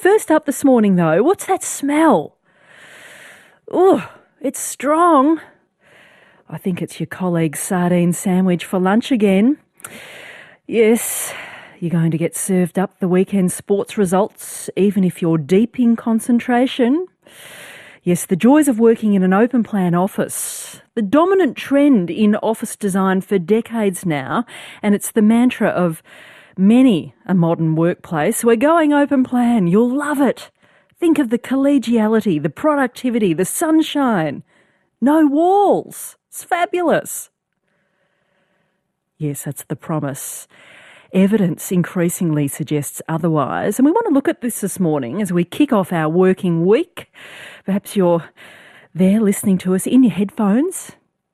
First up this morning, though, what's that smell? Oh, it's strong. I think it's your colleague's sardine sandwich for lunch again. Yes, you're going to get served up the weekend sports results, even if you're deep in concentration. Yes, the joys of working in an open plan office. The dominant trend in office design for decades now, and it's the mantra of many a modern workplace. We're going open plan. You'll love it. Think of the collegiality, the productivity, the sunshine. No walls. It's fabulous. Yes, that's the promise. Evidence increasingly suggests otherwise, and we want to look at this morning as we kick off our working week. Perhaps you're there listening to us in your headphones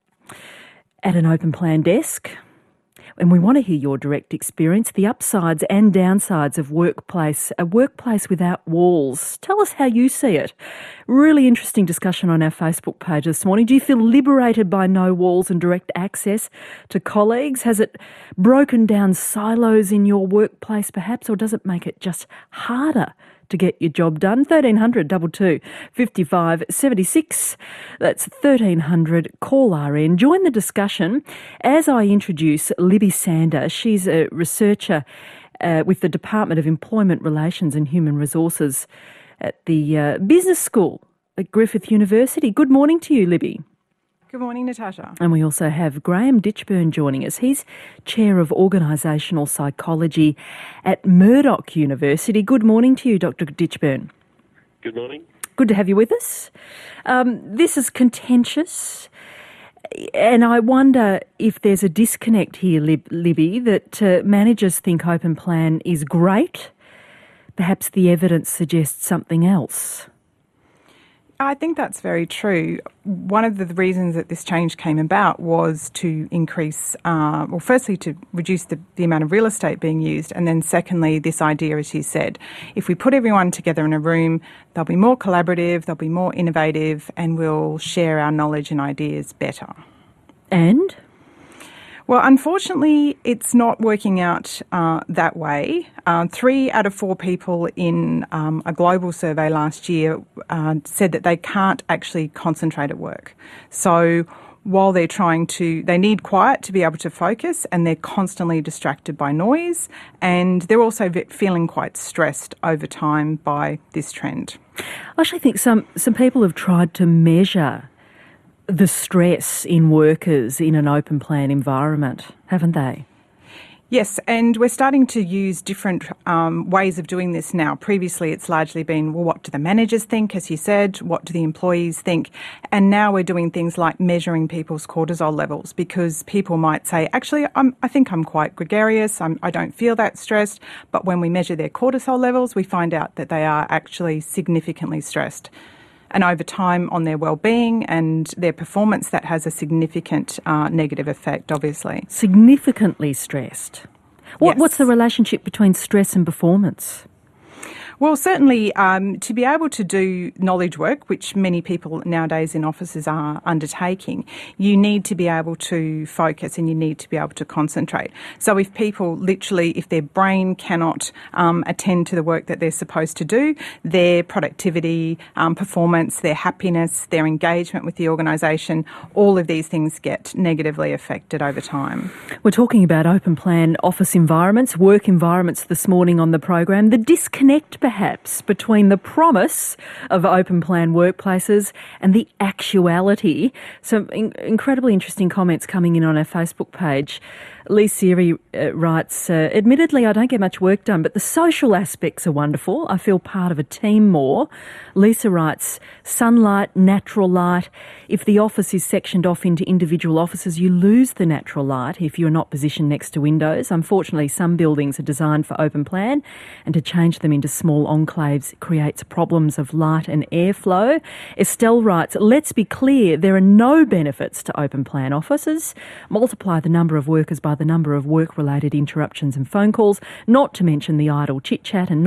at an open plan desk, and we want to hear your direct experience, the upsides and downsides of a workplace without walls. Tell us how you see it. Really interesting discussion on our Facebook page this morning. Do you feel liberated by no walls and direct access to colleagues? Has it broken down silos in your workplace perhaps, or does it make it just harder to get your job done? 1300 22 55 76. That's 1300 call RN. Join the discussion as I introduce Libby Sander. She's a researcher with the Department of Employment Relations and Human Resources at the Business School at Griffith University. Good morning to you, Libby. Good morning, Natasha. And we also have Graham Ditchburn joining us. He's Chair of Organisational Psychology at Murdoch University. Good morning to you, Dr. Ditchburn. Good morning. Good to have you with us. This is contentious, and I wonder if there's a disconnect here, Libby, that managers think open plan is great. Perhaps the evidence suggests something else. I think that's very true. One of the reasons that this change came about was to increase, firstly to reduce the amount of real estate being used, and then secondly, this idea, as you said, if we put everyone together in a room, they'll be more collaborative, they'll be more innovative, and we'll share our knowledge and ideas better. And? Well, unfortunately, it's not working out that way. 3 out of 4 people in a global survey last year said that they can't actually concentrate at work. So while they need quiet to be able to focus, and they're constantly distracted by noise, and they're also feeling quite stressed over time by this trend. I actually think some people have tried to measure the stress in workers in an open plan environment, haven't they? Yes, and we're starting to use different ways of doing this now. Previously, it's largely been, well, what do the managers think, as you said? What do the employees think? And now we're doing things like measuring people's cortisol levels, because people might say, actually, I think I'm quite gregarious, I don't feel that stressed. But when we measure their cortisol levels, we find out that they are actually significantly stressed. And over time, on their well-being and their performance, that has a significant negative effect, obviously. Significantly stressed. Yes. What's the relationship between stress and performance? Well, certainly to be able to do knowledge work, which many people nowadays in offices are undertaking, you need to be able to focus and you need to be able to concentrate. So if people if their brain cannot attend to the work that they're supposed to do, their productivity, performance, their happiness, their engagement with the organisation, all of these things get negatively affected over time. We're talking about open plan office environments, work environments this morning on the program. The disconnect perhaps between the promise of open plan workplaces and the actuality. Some incredibly interesting comments coming in on our Facebook page. Lee Seary writes, admittedly, I don't get much work done, but the social aspects are wonderful. I feel part of a team more. Lisa writes, sunlight, natural light. If the office is sectioned off into individual offices, you lose the natural light if you're not positioned next to windows. Unfortunately, some buildings are designed for open plan, and to change them into small enclaves creates problems of light and airflow. Estelle writes, let's be clear, there are no benefits to open plan offices. Multiply the number of workers by the number of work-related interruptions and phone calls, not to mention the idle chit-chat and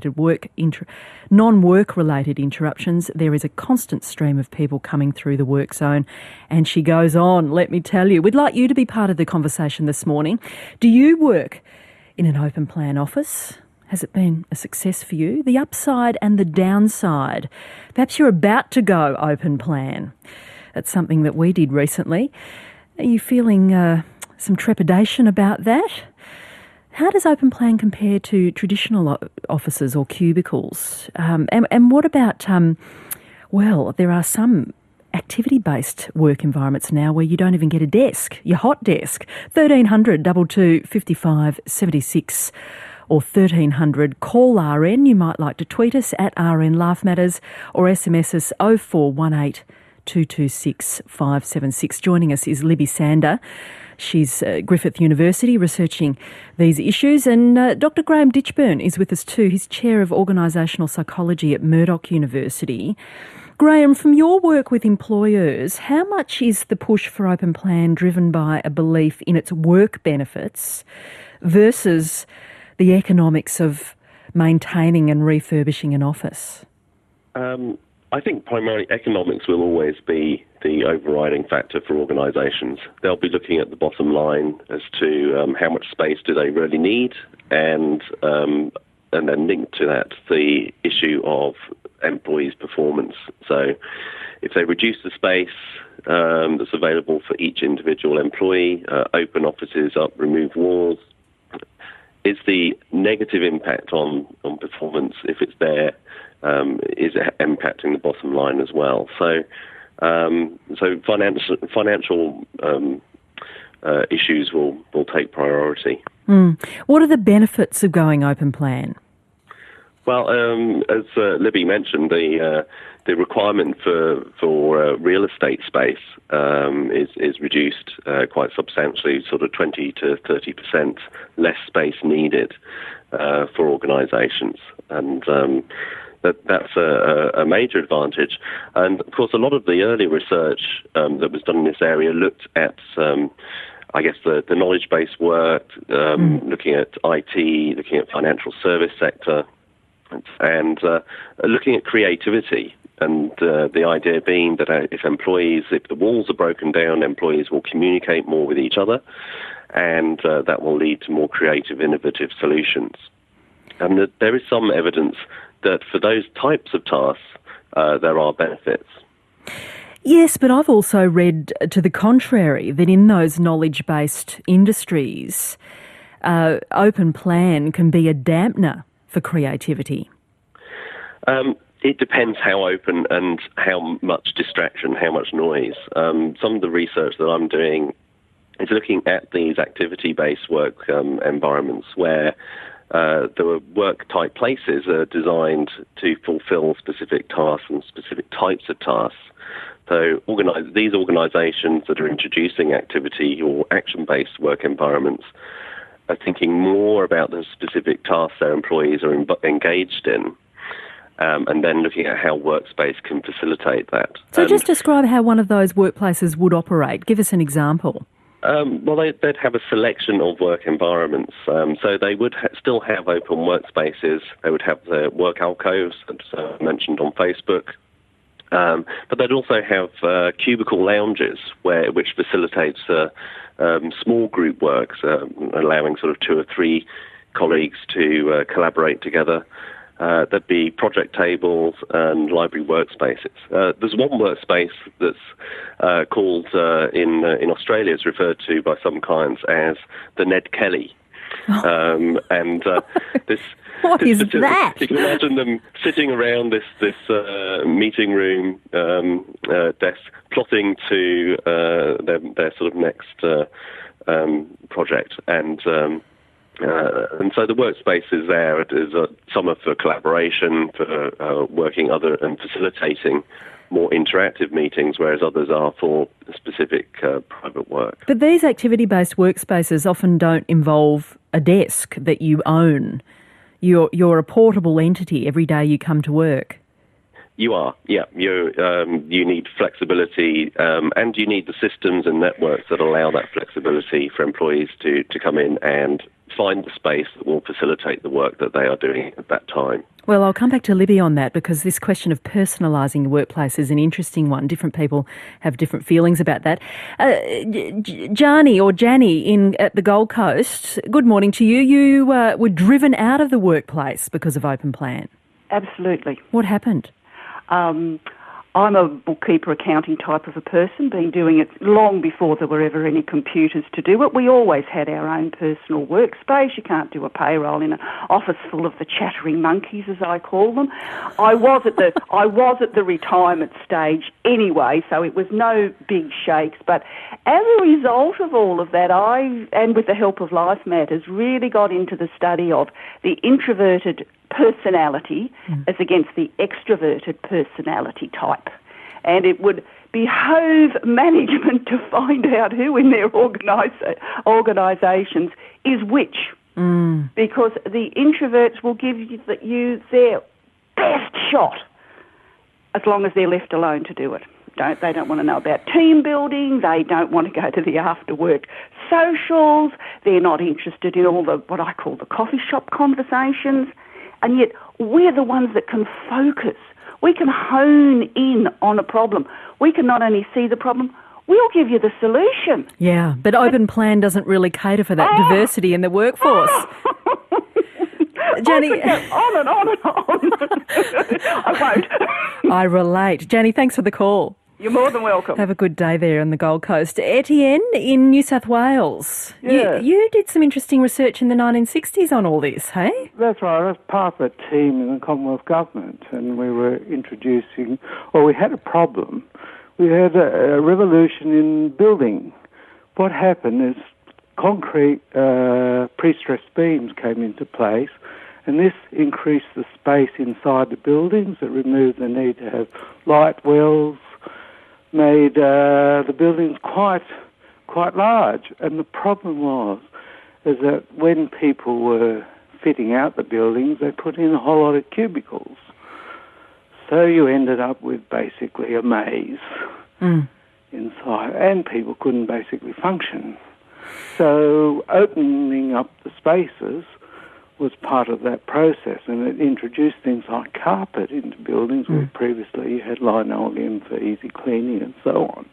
non-work-related interruptions. There is a constant stream of people coming through the work zone. And she goes on, let me tell you, we'd like you to be part of the conversation this morning. Do you work in an open plan office? Has it been a success for you? The upside and the downside. Perhaps you're about to go open plan. That's something that we did recently. Are you feeling some trepidation about that? How does open plan compare to traditional offices or cubicles? And what about, there are some activity-based work environments now where you don't even get a desk, your hot desk. 1300 22 55 76 or 1300 call RN. You might like to tweet us at RN Life Matters or SMS us 0418 226 576. Joining us is Libby Sander. She's at Griffith University researching these issues, and Dr Graham Ditchburn is with us too. He's Chair of Organisational Psychology at Murdoch University. Graham, from your work with employers, how much is the push for open plan driven by a belief in its work benefits versus the economics of maintaining and refurbishing an office? I think primarily economics will always be the overriding factor for organisations. They'll be looking at the bottom line as to how much space do they really need, and then linked to that the issue of employees' performance. So if they reduce the space that's available for each individual employee, open offices up, remove walls, it's the negative impact on performance, if it's there, is impacting the bottom line as well. So financial issues will take priority. What are the benefits of going open plan? Well, as Libby mentioned, the requirement for real estate space is reduced quite substantially, sort of 20 to 30% less space needed for organisations, and that's a major advantage. And of course, a lot of the early research that was done in this area looked at the knowledge-based work, looking at IT, looking at financial service sector, and looking at creativity. And the idea being that if the walls are broken down, employees will communicate more with each other, and that will lead to more creative, innovative solutions. And that there is some evidence that for those types of tasks, there are benefits. Yes, but I've also read to the contrary, that in those knowledge-based industries, open plan can be a dampener for creativity. It depends how open and how much distraction, how much noise. Some of the research that I'm doing is looking at these activity-based work environments where the work-type places are designed to fulfill specific tasks and specific types of tasks. So these organisations that are introducing activity or action-based work environments are thinking more about the specific tasks their employees are engaged in, and then looking at how workspace can facilitate that. So just describe how one of those workplaces would operate. Give us an example. They'd have a selection of work environments. So they would still have open workspaces. They would have the work alcoves, as I mentioned on Facebook. But they'd also have cubicle lounges, which facilitates small group works, allowing sort of 2 or 3 colleagues to collaborate together. There'd be project tables and library workspaces. There's one workspace that's called, in Australia, it's referred to by some clients as the Ned Kelly. This... What is that? You can imagine them sitting around this meeting room desk, plotting to their sort of next project, and so the workspace is there. It is some are for collaboration, for working other and facilitating more interactive meetings, whereas others are for specific private work. But these activity-based workspaces often don't involve a desk that you own. You're a portable entity every day you come to work. You are, yeah. You need flexibility, and you need the systems and networks that allow that flexibility for employees to come in and find the space that will facilitate the work that they are doing at that time. Well, I'll come back to Libby on that, because this question of personalising your workplace is an interesting one. Different people have different feelings about that. Jani at the Gold Coast, good morning to you. You were driven out of the workplace because of Open Plan. Absolutely. What happened? I'm a bookkeeper, accounting type of a person, been doing it long before there were ever any computers to do it. We always had our own personal workspace. You can't do a payroll in an office full of the chattering monkeys, as I call them. I was at the retirement stage anyway, so it was no big shakes. But as a result of all of that, and with the help of Life Matters, really got into the study of the introverted personality as against the extroverted personality type. And it would behove management to find out who in their organisations is which. Because the introverts will give you their best shot as long as they're left alone to do it. They don't want to know about team building. They don't want to go to the after-work socials. They're not interested in all the, what I call the coffee shop conversations. And yet we're the ones that can focus. We can hone in on a problem. We can not only see the problem, we'll give you the solution. Yeah, but Open Plan doesn't really cater for that diversity in the workforce. Jani, on and on and on. I won't. I relate. Jani, thanks for the call. You're more than welcome. Have a good day there on the Gold Coast. Etienne in New South Wales. Yeah. You did some interesting research in the 1960s on all this, hey? That's right. I was part of a team in the Commonwealth Government, and we were we had a problem. We had a revolution in building. What happened is concrete pre-stressed beams came into place, and this increased the space inside the buildings. It removed the need to have light wells, made the buildings quite large. And the problem is that when people were fitting out the buildings, they put in a whole lot of cubicles. So you ended up with basically a maze inside, and people couldn't basically function. So opening up the spaces was part of that process, and it introduced things like carpet into buildings where previously you had linoleum for easy cleaning and so on.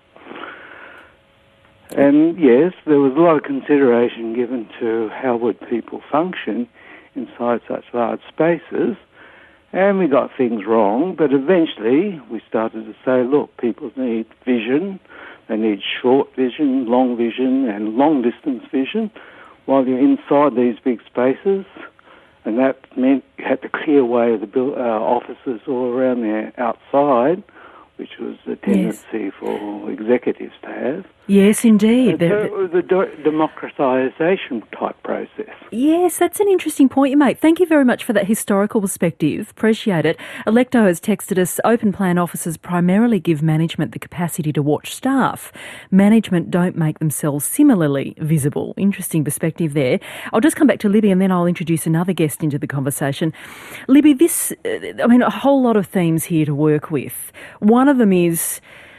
And yes, there was a lot of consideration given to how would people function inside such large spaces, and we got things wrong, but eventually we started to say, look, people need vision, they need short vision, long vision, and long-distance vision while you're inside these big spaces. And that meant you had to clear away the offices all around there outside, which was the tendency for executives to have. Yes, indeed. So it was a democratisation type process. Yes, that's an interesting point you make. Thank you very much for that historical perspective. Appreciate it. Electo has texted us, Open Plan offices primarily give management the capacity to watch staff. Management don't make themselves similarly visible. Interesting perspective there. I'll just come back to Libby and then I'll introduce another guest into the conversation. Libby, a whole lot of themes here to work with. One of them is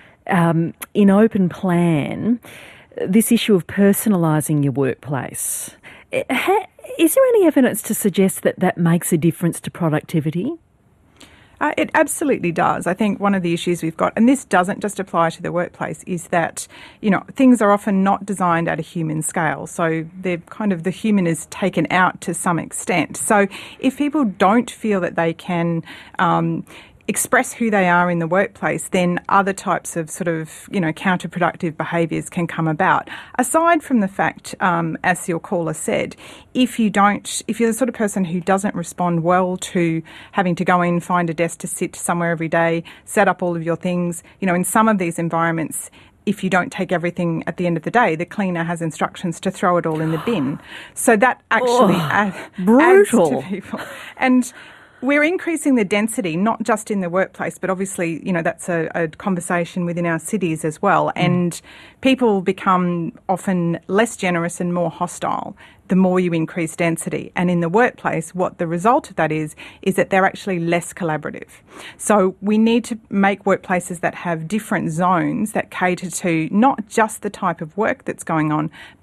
in Open Plan, this issue of personalising your workplace. Is there any evidence to suggest that that makes a difference to productivity? It absolutely does. I think one of the issues we've got, and this doesn't just apply to the workplace, is that, things are often not designed at a human scale. So they're the human is taken out to some extent. So if people don't feel that they can express who they are in the workplace, then other types of counterproductive behaviours can come about. Aside from the fact, as your caller said, if you're the sort of person who doesn't respond well to having to go in, find a desk to sit somewhere every day, set up all of your things, in some of these environments, if you don't take everything at the end of the day, the cleaner has instructions to throw it all in the bin. So that actually adds to people. And we're increasing the density, not just in the workplace, but obviously, that's a conversation within our cities as well. And people become often less generous and more hostile the more you increase density. And in the workplace, what the result of that is that they're actually less collaborative. So we need to make workplaces that have different zones that cater to not just the type of work that's going on, but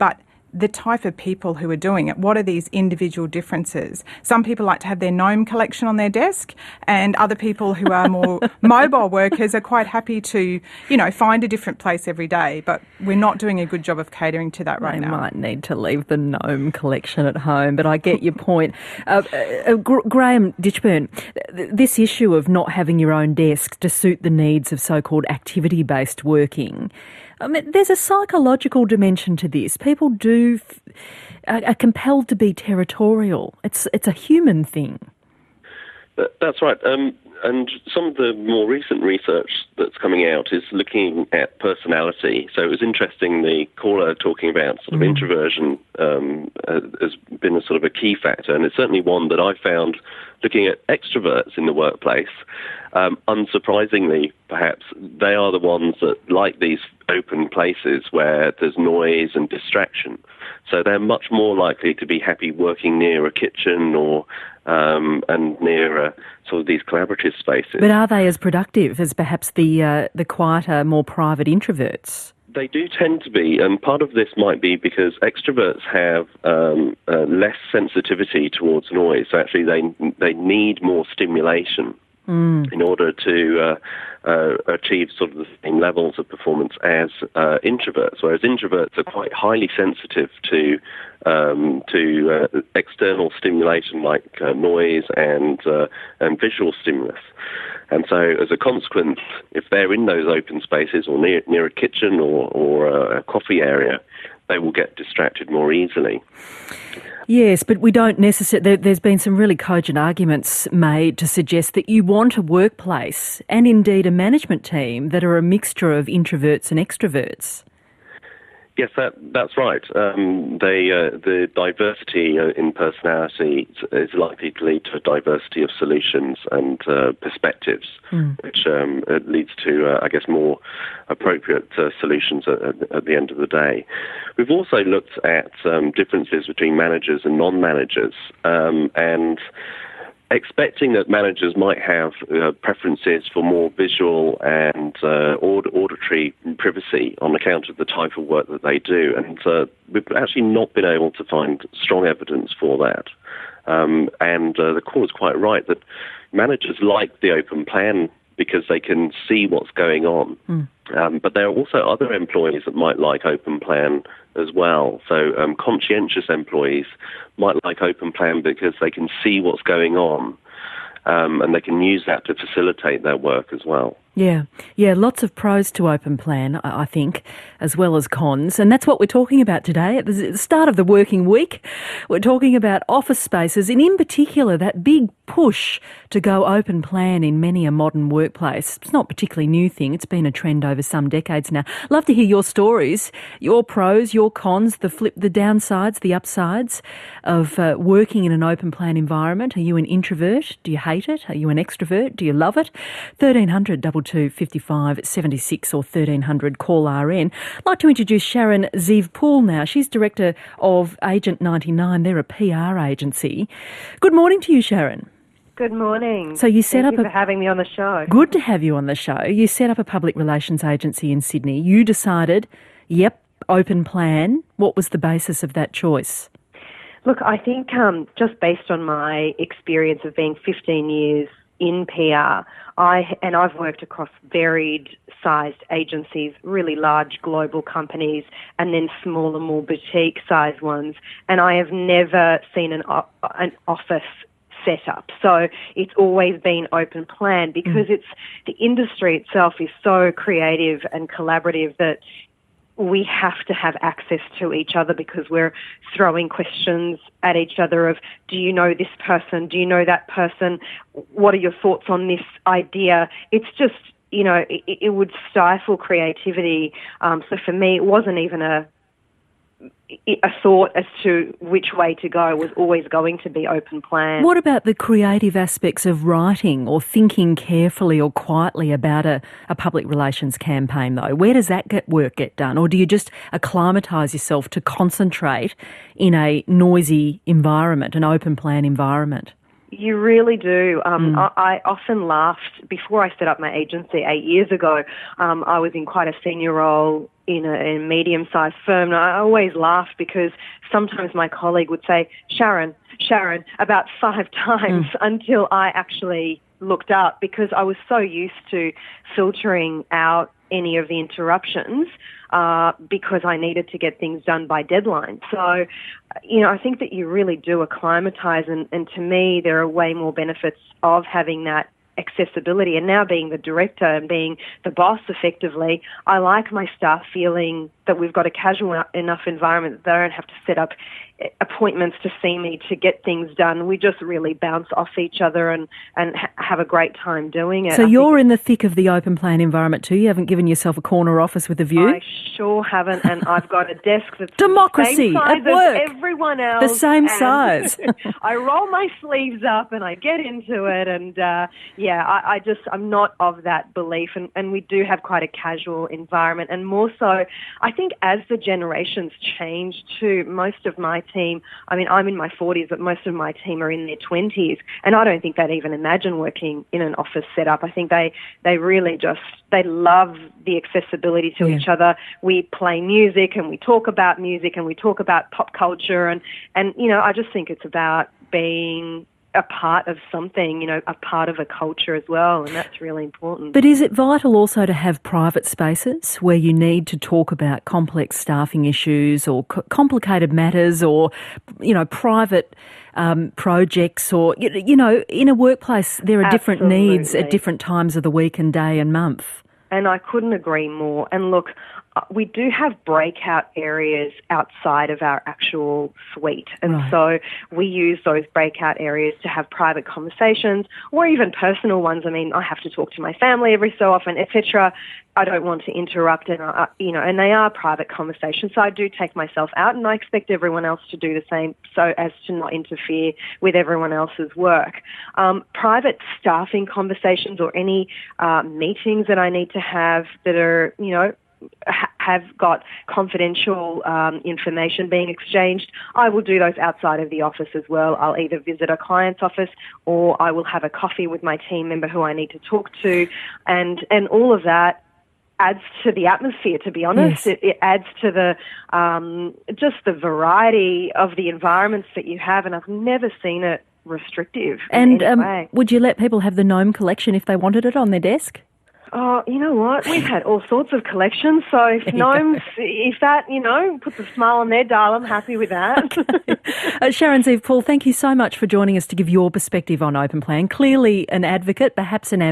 the type of people who are doing it. What are these individual differences? Some people like to have their gnome collection on their desk, and other people who are more mobile workers are quite happy to, find a different place every day. But we're not doing a good job of catering to that right now. They might need to leave the gnome collection at home, but I get your point. Graham Ditchburn, this issue of not having your own desk to suit the needs of so-called activity-based working, I mean, there's a psychological dimension to this. People are compelled to be territorial. It's a human thing. That's right. And some of the more recent research that's coming out is looking at personality. So it was interesting, the caller talking about sort of introversion has been a sort of a key factor, and it's certainly one that I found looking at extroverts in the workplace. Unsurprisingly, perhaps, they are the ones that like these open places where there's noise and distraction. So they're much more likely to be happy working near a kitchen or and near sort of these collaborative spaces. But are they as productive as perhaps the quieter, more private introverts? They do tend to be, and part of this might be because extroverts have less sensitivity towards noise. So actually they need more stimulation in order to achieve sort of the same levels of performance as introverts, whereas introverts are quite highly sensitive to external stimulation like noise and visual stimulus. And so as a consequence, if they're in those open spaces or near a kitchen or a coffee area, they will get distracted more easily. Yes, but we don't necessarily... There's been some really cogent arguments made to suggest that you want a workplace and indeed a management team that are a mixture of introverts and extroverts. Yes, that's right. The diversity in personality is likely to lead to a diversity of solutions and perspectives, which leads to, I guess, more appropriate solutions at the end of the day. We've also looked at differences between managers and non-managers, and expecting that managers might have preferences for more visual and auditory privacy on account of the type of work that they do. And we've actually not been able to find strong evidence for that. And the call is quite right that managers like the open plan because they can see what's going on. But there are also other employees that might like open plan as well. So conscientious employees might like open plan because they can see what's going on and they can use that to facilitate their work as well. Yeah, lots of pros to open plan, I think, as well as cons. And that's what we're talking about today. At the start of the working week, we're talking about office spaces and in particular that big push to go open plan in many a modern workplace. It's not a particularly new thing. It's been a trend over some decades now. Love to hear your stories, your pros, your cons, the downsides, the upsides of working in an open plan environment. Are you an introvert? Do you hate it? Are you an extrovert? Do you love it? 1300 222 55 76 or 1300 call RN. I'd like to introduce Sharon Zeev-Poole now. She's Director of Agent 99. They're a PR agency. Good morning to you, Sharon. Good morning. So you set Thank up you for having me on the show. Good to have you on the show. You set up a public relations agency in Sydney. You decided, open plan. What was the basis of that choice? Look, I think just based on my experience of being 15 years in PR, I've worked across varied sized agencies, really large global companies, and then smaller, more boutique sized ones. And I have never seen an office set up. So it's always been open plan because the industry itself is so creative and collaborative that we have to have access to each other because we're throwing questions at each other of, do you know this person? Do you know that person? What are your thoughts on this idea? It's just, it would stifle creativity. So for me, it wasn't even a thought as to which way to go. It was always going to be open plan. What about the creative aspects of writing or thinking carefully or quietly about a public relations campaign, though? Where does that work get done? Or do you just acclimatise yourself to concentrate in a noisy environment, an open plan environment? You really do. I often laughed before I set up my agency 8 years ago. I was in quite a senior role in a medium-sized firm, and I always laughed because sometimes my colleague would say, Sharon, about 5 times until I actually looked up, because I was so used to filtering out any of the interruptions because I needed to get things done by deadline. So, I think that you really do acclimatise, and to me there are way more benefits of having that accessibility. And now being the director and being the boss effectively, I like my staff feeling that we've got a casual enough environment that they don't have to set up appointments to see me to get things done. We just really bounce off each other and have a great time doing it. So you're in the thick of the open plan environment too? You haven't given yourself a corner office with a view? I sure haven't, and I've got a desk that's democracy the same size at work. As everyone else. The same size. I roll my sleeves up and I get into it, and I'm not of that belief, and we do have quite a casual environment, and more so, I think as the generations change too, most of my team, I'm in my 40s, but most of my team are in their 20s, and I don't think they'd even imagine working in an office setup. I think they really they love the accessibility to each other. We play music and we talk about music and we talk about pop culture, and I just think it's about being a part of something, a part of a culture as well, and that's really important. But is it vital also to have private spaces where you need to talk about complex staffing issues or complicated matters, or, private projects, or, in a workplace there are different needs at different times of the week and day and month? And I couldn't agree more. And look, we do have breakout areas outside of our actual suite. And so we use those breakout areas to have private conversations, or even personal ones. I have to talk to my family every so often, etc. I don't want to interrupt, and and they are private conversations. So I do take myself out, and I expect everyone else to do the same, so as to not interfere with everyone else's work. Private staffing conversations, or any meetings that I need to have that are, have got confidential information being exchanged, I will do those outside of the office as well. I'll either visit a client's office, or I will have a coffee with my team member who I need to talk to, and all of that adds to the atmosphere, to be honest. Yes. It adds to the just the variety of the environments that you have, and I've never seen it restrictive in any way. Would you let people have the Gnome collection if they wanted it on their desk? Oh, you know what? We've had all sorts of collections, so if gnomes, if that, puts a smile on their dial, I'm happy with that. Sharon Zeev-Poole, thank you so much for joining us to give your perspective on open plan. Clearly an advocate, perhaps an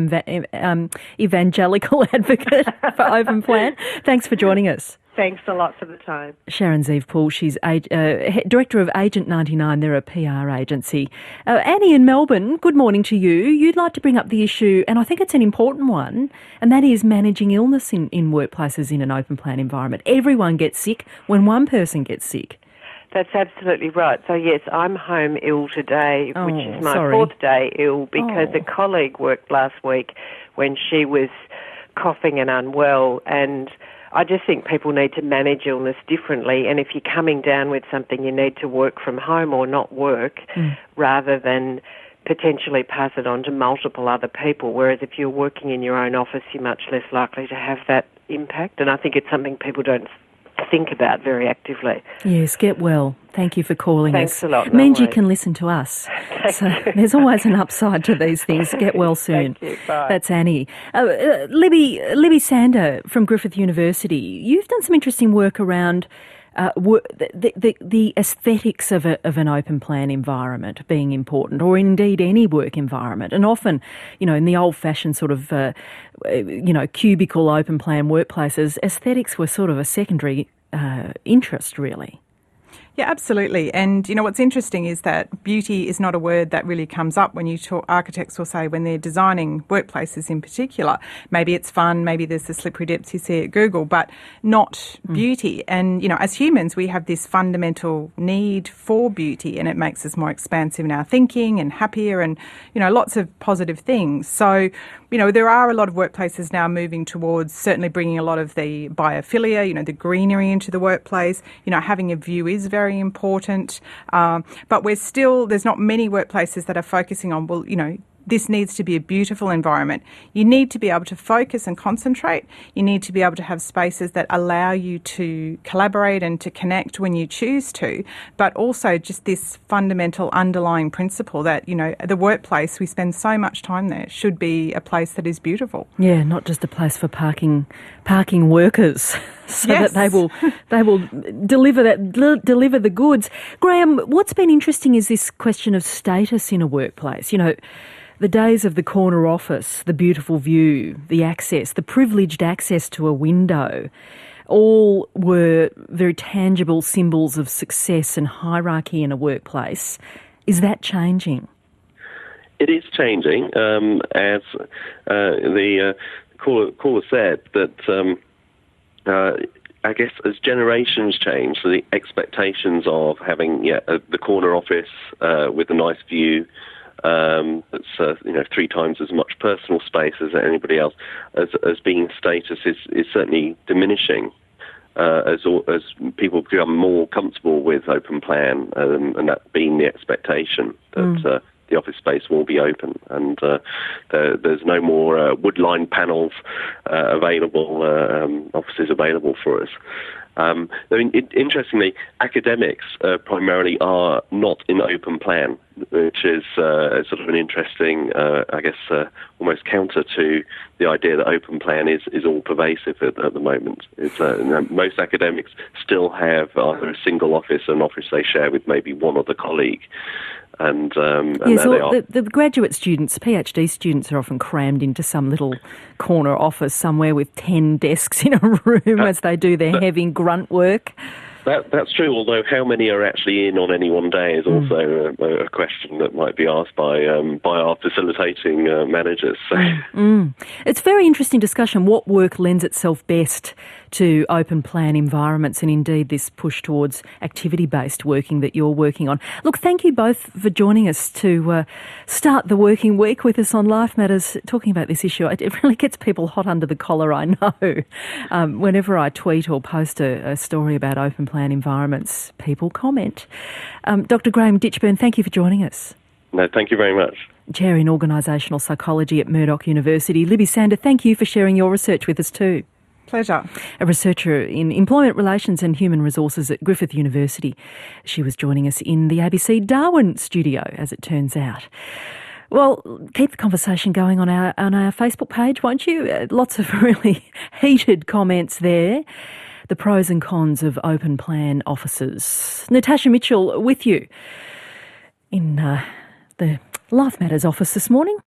evangelical advocate for open plan. Thanks for joining us. Thanks a lot for the time. Sharon Zeev-Poole, she's Director of Agent 99. They're a PR agency. Annie in Melbourne, good morning to you. You'd like to bring up the issue, and I think it's an important one, and that is managing illness in workplaces in an open plan environment. Everyone gets sick when one person gets sick. That's absolutely right. So, yes, I'm home ill today, which is my fourth day ill, because a colleague worked last week when she was coughing and unwell, and I just think people need to manage illness differently, and if you're coming down with something, you need to work from home or not work rather than potentially pass it on to multiple other people, whereas if you're working in your own office, you're much less likely to have that impact, and I think it's something people don't think about very actively. Yes, get well. Thank you for calling us. Thanks a lot. It means you can listen to us. So there's always an upside to these things. Get well soon. Thank you. Bye. That's Annie. Libby Sander from Griffith University. You've done some interesting work around the aesthetics of an open plan environment being important, or indeed any work environment. And often, in the old-fashioned sort of, cubicle open plan workplaces, aesthetics were sort of a secondary interest, really. Yeah, absolutely. And, what's interesting is that beauty is not a word that really comes up when you talk. Architects will say when they're designing workplaces in particular. Maybe it's fun, maybe there's the slippery depths you see at Google, but not beauty. And, as humans, we have this fundamental need for beauty, and it makes us more expansive in our thinking and happier and, lots of positive things. So, there are a lot of workplaces now moving towards certainly bringing a lot of the biophilia, the greenery into the workplace. Having a view is very very important. But there's not many workplaces that are focusing on, well, this needs to be a beautiful environment. You need to be able to focus and concentrate. You need to be able to have spaces that allow you to collaborate and to connect when you choose to, but also just this fundamental underlying principle that, the workplace, we spend so much time there, should be a place that is beautiful. Yeah, not just a place for parking workers so that they will deliver the goods. Graham, what's been interesting is this question of status in a workplace. The days of the corner office, the beautiful view, the access, the privileged access to a window, all were very tangible symbols of success and hierarchy in a workplace. Is that changing? It is changing, as the caller said, that I guess as generations change, so the expectations of having the corner office with a nice view, that's 3 times as much personal space as anybody else, as being status is certainly diminishing as people become more comfortable with open plan, and that being the expectation that the office space will be open, and there's no more wood-lined panels available, offices available for us. Interestingly, academics primarily are not in open plan, which is sort of an interesting, almost counter to the idea that open plan is all pervasive at the moment. It's, most academics still have either a single office, an office they share with maybe one other colleague. And the graduate students, PhD students, are often crammed into some little corner office somewhere with 10 desks in a room as they do their heavy grunt work. That's true, although how many are actually in on any one day is also a question that might be asked by our facilitating managers. It's a very interesting discussion, what work lends itself best to open plan environments, and indeed this push towards activity-based working that you're working on. Look, thank you both for joining us to start the working week with us on Life Matters, talking about this issue. It really gets people hot under the collar, I know. Whenever I tweet or post a story about open plan environments, people comment. Dr. Graham Ditchburn, thank you for joining us. No, thank you very much. Chair in Organisational Psychology at Murdoch University. Libby Sander, thank you for sharing your research with us too. Pleasure. A researcher in employment relations and human resources at Griffith University. She was joining us in the ABC Darwin studio, as it turns out. Well, keep the conversation going on our Facebook page, won't you? Lots of really heated comments there. The pros and cons of open plan offices. Natasha Mitchell with you in the Life Matters office this morning.